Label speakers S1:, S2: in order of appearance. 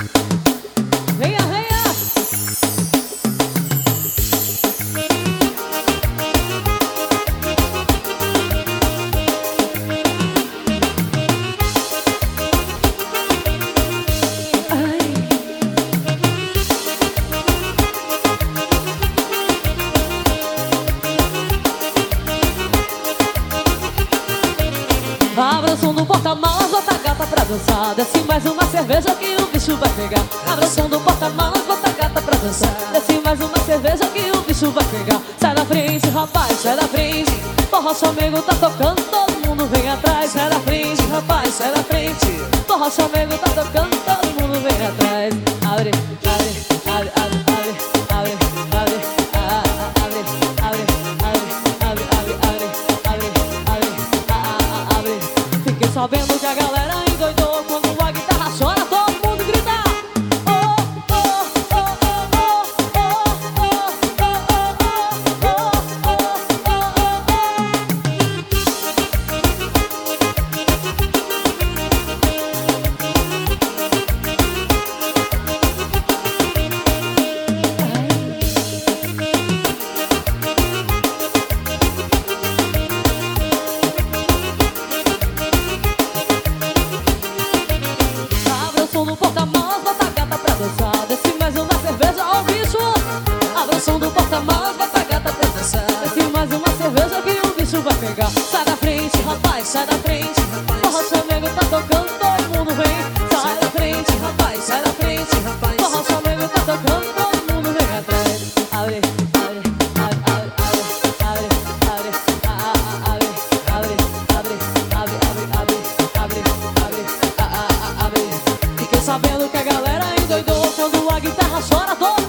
S1: Venha, venha. Abra o som do porta-malas, bota a gata pra dançar. Desce mais uma cerveja que o bicho vai pegar. Abra o som do porta-malas, bota a gata pra dançar. Desce mais uma cerveja que o bicho vai pegar. Sai da frente, rapaz, sai da frente. Forró Chamego tá tocando, todo mundo vem atrás. Sai da frente, rapaz, sai da frente. Forró Chamego tá tocando, todo mundo vem atrás. Abre, abre, abre, abre, abre, abre, abre, abre, abre, abre, abre, abre, abre, abre. Fiquei sabendo que a galera endoidou quando a guitarra chora, todo mundo grita. Oh, oh, oh, oh, oh, oh, oh, oh, oh, oh, Abra o som do porta-malas, bota a gata pra dançar. Desce mais uma cerveja, ó o bicho. Abra o som do porta-malas, bota a gata pra dançar. Desce mais uma cerveja que o bicho vai pegar. Sai da frente, rapaz, sai da frente. Forró Chamego tá tocando, todo mundo vem. Sai da frente, rapaz, sai da frente. Forró Chamego tá tocando, todo mundo vem atrás. Abre, abre, abre, abre, abre, abre, abre, abre, abre, abre, abre, abre, abre, abre. Fiquei sabendo que a galera endoidou quando a guitarra chora, todo